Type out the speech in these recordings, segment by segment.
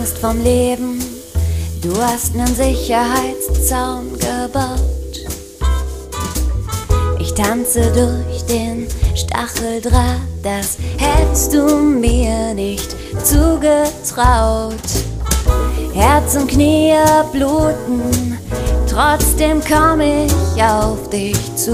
Angst vom Leben, du hast nen Sicherheitszaun gebaut. Ich tanze durch den Stacheldraht, das hättest du mir nicht zugetraut. Herz und Knie bluten, trotzdem komm ich auf dich zu.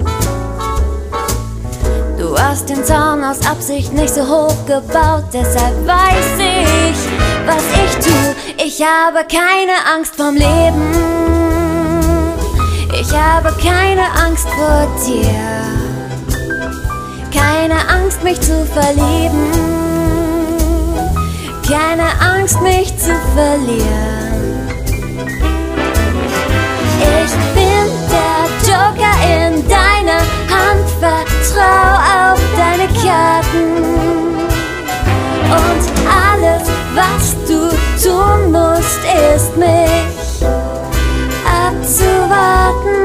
Du hast den Zaun aus Absicht nicht so hoch gebaut, deshalb weiß ich, was ich tu. Ich habe keine Angst vorm Leben, ich habe keine Angst vor dir, keine Angst mich zu verlieben, keine Angst mich zu verlieren. Ich bin der Joker in deiner Hand, vertrau auf deine Karten. Und alles, was du tun musst, ist mich abzuwarten.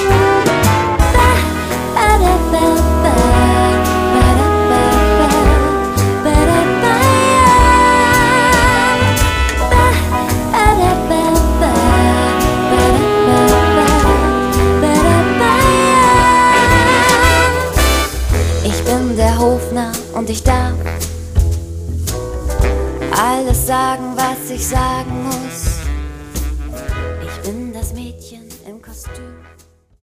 Ich bin der Hofnarr und ich darf alles sagen, was ich sagen muss. Ich bin das Mädchen im Kostüm.